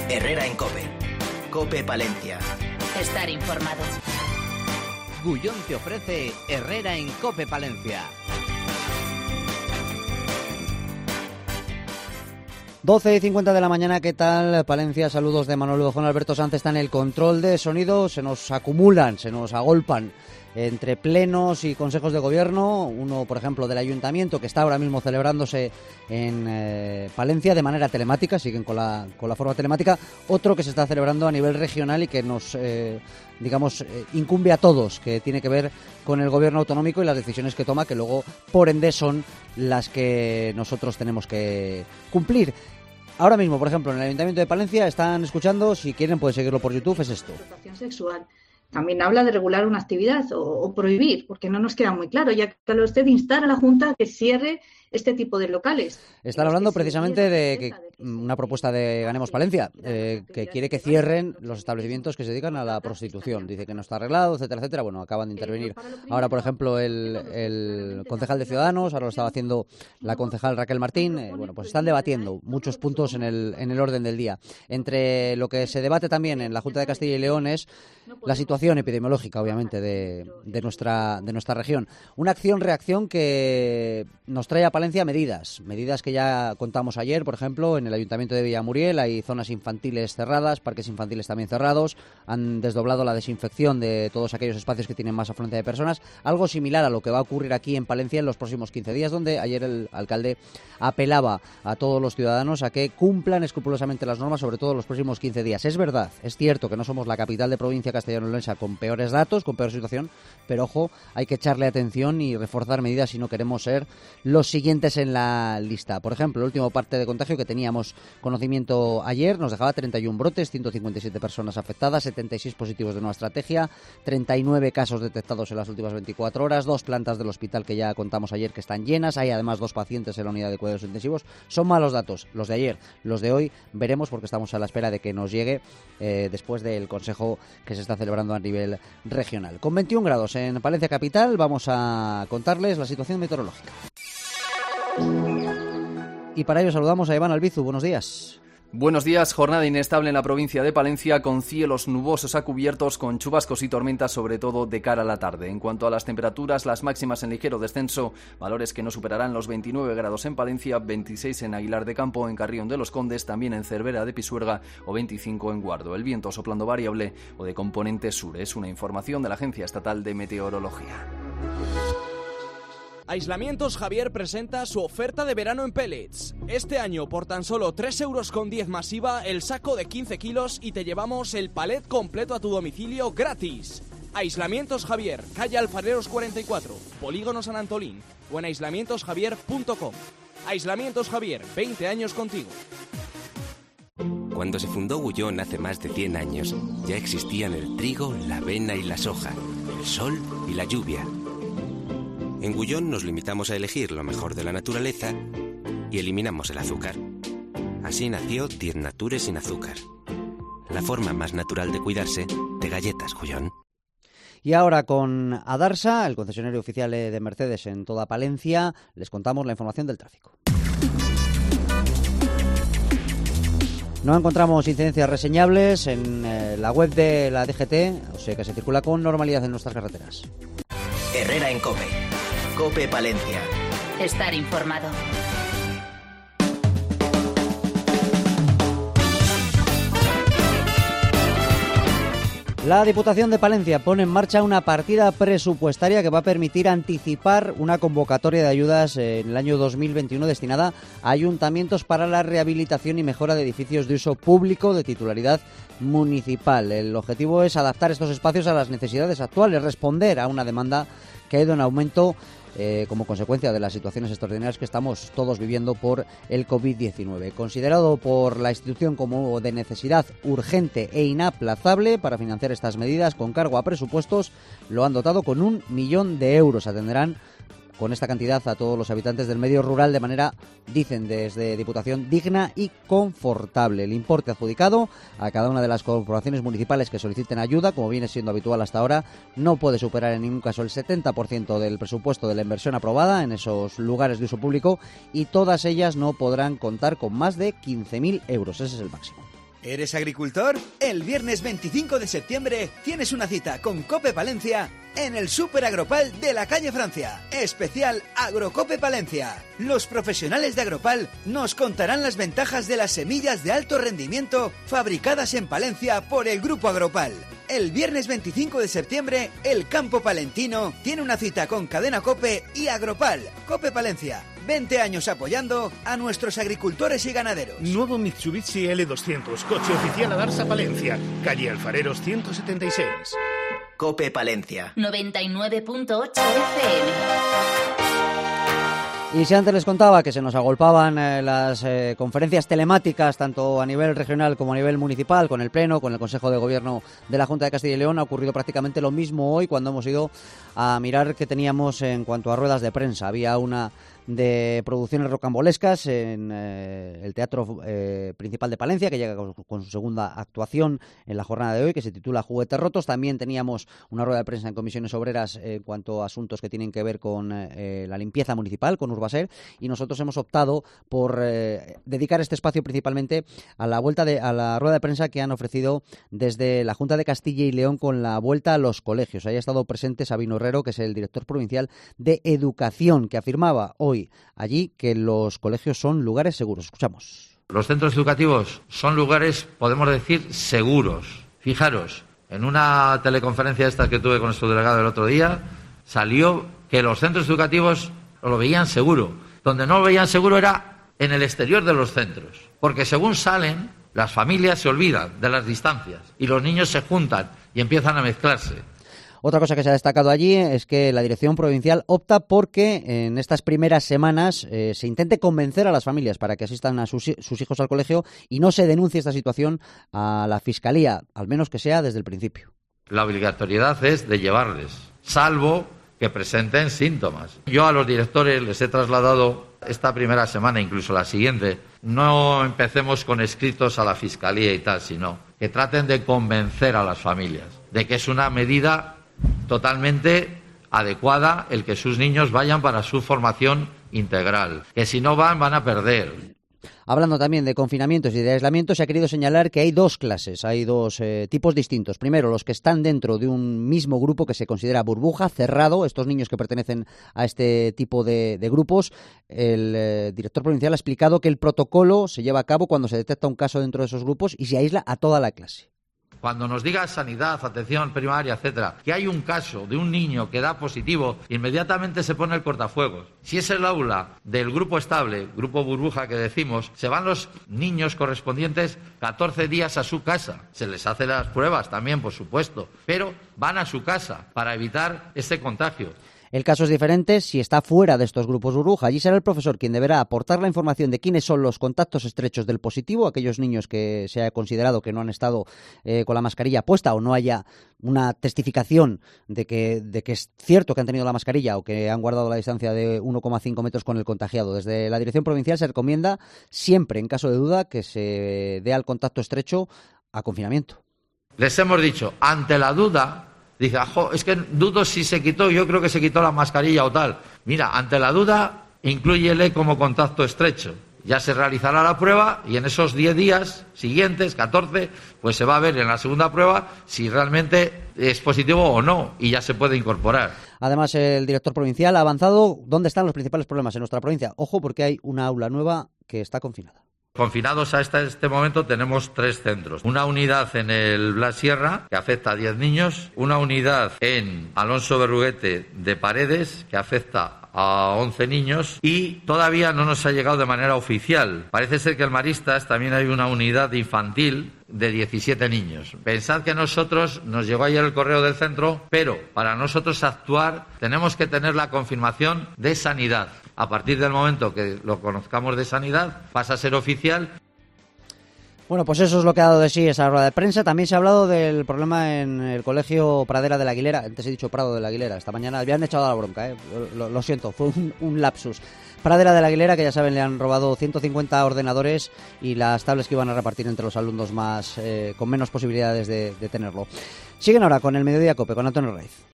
Herrera en COPE. COPE Palencia. Estar informado. Gullón te ofrece Herrera en COPE Palencia. 12:50 de la mañana, ¿qué tal Palencia? Saludos de Manolo. Juan Alberto Sanz está en el control de sonido. Se nos acumulan, se nos agolpan entre plenos y consejos de gobierno. Uno, por ejemplo, del ayuntamiento, que está ahora mismo celebrándose en Palencia de manera telemática, siguen con la forma telemática. Otro que se está celebrando a nivel regional y que nos, incumbe a todos, que tiene que ver con el gobierno autonómico y las decisiones que toma, que luego, por ende, son las que nosotros tenemos que cumplir. Ahora mismo, por ejemplo, en el Ayuntamiento de Palencia están escuchando, si quieren pueden seguirlo por YouTube, es esto. Explotación sexual. También habla de regular una actividad o prohibir, porque no nos queda muy claro, ya que habla usted de instar a la Junta a que cierre este tipo de locales. Están hablando precisamente de que una propuesta de Ganemos Palencia, que quiere que cierren los establecimientos que se dedican a la prostitución. Dice que no está arreglado, etcétera, etcétera. Bueno, acaban de intervenir ahora, por ejemplo, el concejal de Ciudadanos, ahora lo estaba haciendo la concejal Raquel Martín. Pues están debatiendo muchos puntos en el orden del día. Entre lo que se debate también en la Junta de Castilla y León es la situación epidemiológica, obviamente, de nuestra región. Una acción-reacción que nos trae a Palencia medidas que ya contamos ayer. Por ejemplo, en el Ayuntamiento de Villamuriel hay zonas infantiles cerradas, parques infantiles también cerrados, han desdoblado la desinfección de todos aquellos espacios que tienen más afluencia de personas, algo similar a lo que va a ocurrir aquí en Palencia en los próximos 15 días, donde ayer el alcalde apelaba a todos los ciudadanos a que cumplan escrupulosamente las normas, sobre todo los próximos 15 días. Es verdad, es cierto que no somos la capital de provincia castellano-leonesa con peores datos, con peor situación, pero ojo, hay que echarle atención y reforzar medidas si no queremos ser los siguientes en la lista. Por ejemplo, el último parte de contagio que teníamos conocimiento ayer nos dejaba 31 brotes, 157 personas afectadas, 76 positivos de nueva estrategia, 39 casos detectados en las últimas 24 horas, 2 plantas del hospital que ya contamos ayer que están llenas, hay además 2 pacientes en la unidad de cuidados intensivos. Son malos datos, los de ayer, los de hoy veremos, porque estamos a la espera de que nos llegue después del consejo que se está celebrando a nivel regional. Con 21 grados en Palencia capital vamos a contarles la situación meteorológica. Y para ello saludamos a Iván Albizu. Buenos días. Buenos días. Jornada inestable en la provincia de Palencia, con cielos nubosos a cubiertos, con chubascos y tormentas, sobre todo de cara a la tarde. En cuanto a las temperaturas, las máximas en ligero descenso, valores que no superarán los 29 grados en Palencia, 26 en Aguilar de Campo, en Carrión de los Condes, también en Cervera de Pisuerga o 25 en Guardo. El viento soplando variable o de componente sur. Es una información de la Agencia Estatal de Meteorología. Aislamientos Javier presenta su oferta de verano en pellets. Este año, por tan solo 3,10 € más IVA, el saco de 15 kilos y te llevamos el palet completo a tu domicilio gratis. Aislamientos Javier, calle Alfareros 44, Polígono San Antolín o en aislamientosjavier.com. Aislamientos Javier, 20 años contigo. Cuando se fundó Gullón hace más de 100 años, ya existían el trigo, la avena y la soja, el sol y la lluvia. En Gullón nos limitamos a elegir lo mejor de la naturaleza y eliminamos el azúcar. Así nació 10 Nature sin azúcar. La forma más natural de cuidarse de galletas Gullón. Y ahora con Adarsa, el concesionario oficial de Mercedes en toda Palencia, les contamos la información del tráfico. No encontramos incidencias reseñables en la web de la DGT, o sea que se circula con normalidad en nuestras carreteras. Herrera en COPE. COPE Palencia. Estar informado. La Diputación de Palencia pone en marcha una partida presupuestaria que va a permitir anticipar una convocatoria de ayudas en el año 2021 destinada a ayuntamientos para la rehabilitación y mejora de edificios de uso público de titularidad municipal. El objetivo es adaptar estos espacios a las necesidades actuales, responder a una demanda que ha ido en aumento como consecuencia de las situaciones extraordinarias que estamos todos viviendo por el COVID-19. Considerado por la institución como de necesidad urgente e inaplazable para financiar estas medidas con cargo a presupuestos, lo han dotado con 1 millón de euros. Atenderán con esta cantidad a todos los habitantes del medio rural de manera, dicen desde Diputación, digna y confortable. El importe adjudicado a cada una de las corporaciones municipales que soliciten ayuda, como viene siendo habitual hasta ahora, no puede superar en ningún caso el 70% del presupuesto de la inversión aprobada en esos lugares de uso público, y todas ellas no podrán contar con más de 15.000 euros. Ese es el máximo. ¿Eres agricultor? El viernes 25 de septiembre tienes una cita con Cope Palencia en el Super Agropal de la calle Francia. Especial Agrocope Palencia. Los profesionales de Agropal nos contarán las ventajas de las semillas de alto rendimiento fabricadas en Palencia por el Grupo Agropal. El viernes 25 de septiembre, el campo palentino tiene una cita con Cadena Cope y Agropal. Cope Palencia, 20 años apoyando a nuestros agricultores y ganaderos. Nuevo Mitsubishi L200, coche oficial Adarsa Palencia, calle Alfareros 176. Cope Palencia. 99.8 FM. Y si antes les contaba que se nos agolpaban las conferencias telemáticas, tanto a nivel regional como a nivel municipal, con el Pleno, con el Consejo de Gobierno de la Junta de Castilla y León, ha ocurrido prácticamente lo mismo hoy cuando hemos ido a mirar qué teníamos en cuanto a ruedas de prensa. Había una de producciones rocambolescas en el Teatro Principal de Palencia, que llega con su segunda actuación en la jornada de hoy, que se titula Juguetes Rotos. También teníamos una rueda de prensa en comisiones obreras en cuanto a asuntos que tienen que ver con la limpieza municipal, con Urbaser, y nosotros hemos optado por dedicar este espacio principalmente a la rueda de prensa que han ofrecido desde la Junta de Castilla y León con la vuelta a los colegios. Ahí ha estado presente Sabino Herrero, que es el director provincial de Educación, que afirmaba hoy allí que los colegios son lugares seguros. Escuchamos. Los centros educativos son lugares, podemos decir, seguros. Fijaros, en una teleconferencia esta que tuve con nuestro delegado el otro día, salió que los centros educativos lo veían seguro. Donde no lo veían seguro era en el exterior de los centros, porque según salen, las familias se olvidan de las distancias y los niños se juntan y empiezan a mezclarse. Otra cosa que se ha destacado allí es que la dirección provincial opta porque en estas primeras semanas se intente convencer a las familias para que asistan a sus hijos al colegio y no se denuncie esta situación a la Fiscalía, al menos que sea desde el principio. La obligatoriedad es de llevarles, salvo que presenten síntomas. Yo a los directores les he trasladado esta primera semana, incluso la siguiente, no empecemos con escritos a la Fiscalía y tal, sino que traten de convencer a las familias de que es una medida totalmente adecuada el que sus niños vayan para su formación integral, que si no van a perder. Hablando también de confinamientos y de aislamiento, se ha querido señalar que hay dos clases, hay dos tipos distintos. Primero, los que están dentro de un mismo grupo que se considera burbuja, cerrado, estos niños que pertenecen a este tipo de grupos. El director provincial ha explicado que el protocolo se lleva a cabo cuando se detecta un caso dentro de esos grupos y se aísla a toda la clase. Cuando nos diga sanidad, atención primaria, etcétera, que hay un caso de un niño que da positivo, inmediatamente se pone el cortafuegos. Si es el aula del grupo estable, grupo burbuja que decimos, se van los niños correspondientes 14 días a su casa. Se les hace las pruebas también, por supuesto, pero van a su casa para evitar este contagio. El caso es diferente si está fuera de estos grupos burbuja. Allí será el profesor quien deberá aportar la información de quiénes son los contactos estrechos del positivo, aquellos niños que se ha considerado que no han estado con la mascarilla puesta o no haya una testificación de que es cierto que han tenido la mascarilla o que han guardado la distancia de 1,5 metros con el contagiado. Desde la dirección provincial se recomienda siempre, en caso de duda, que se dé al contacto estrecho a confinamiento. Les hemos dicho, ante la duda, dice, es que dudo si se quitó, yo creo que se quitó la mascarilla o tal. Mira, ante la duda, inclúyele como contacto estrecho. Ya se realizará la prueba y en esos 10 días siguientes, 14, pues se va a ver en la segunda prueba si realmente es positivo o no y ya se puede incorporar. Además, el director provincial ha avanzado dónde están los principales problemas en nuestra provincia. Ojo, porque hay una aula nueva que está confinada. Confinados hasta este momento tenemos 3 centros. Una unidad en el Blas Sierra, que afecta a 10 niños. Una unidad en Alonso Berruguete de Paredes, que afecta a 11 niños. Y todavía no nos ha llegado de manera oficial. Parece ser que en Maristas también hay una unidad infantil de 17 niños. Pensad que nosotros, nos llegó ayer el correo del centro, pero para nosotros actuar tenemos que tener la confirmación de sanidad. A partir del momento que lo conozcamos de sanidad, pasa a ser oficial. Bueno, pues eso es lo que ha dado de sí esa rueda de prensa. También se ha hablado del problema en el colegio Pradera de la Aguilera. Antes he dicho Prado de la Aguilera. Esta mañana habían echado la bronca, lo siento, fue un lapsus. Pradera de la Aguilera, que ya saben, le han robado 150 ordenadores y las tablets que iban a repartir entre los alumnos más con menos posibilidades de tenerlo. Siguen ahora con el Mediodía Cope, con Antonio Raiz.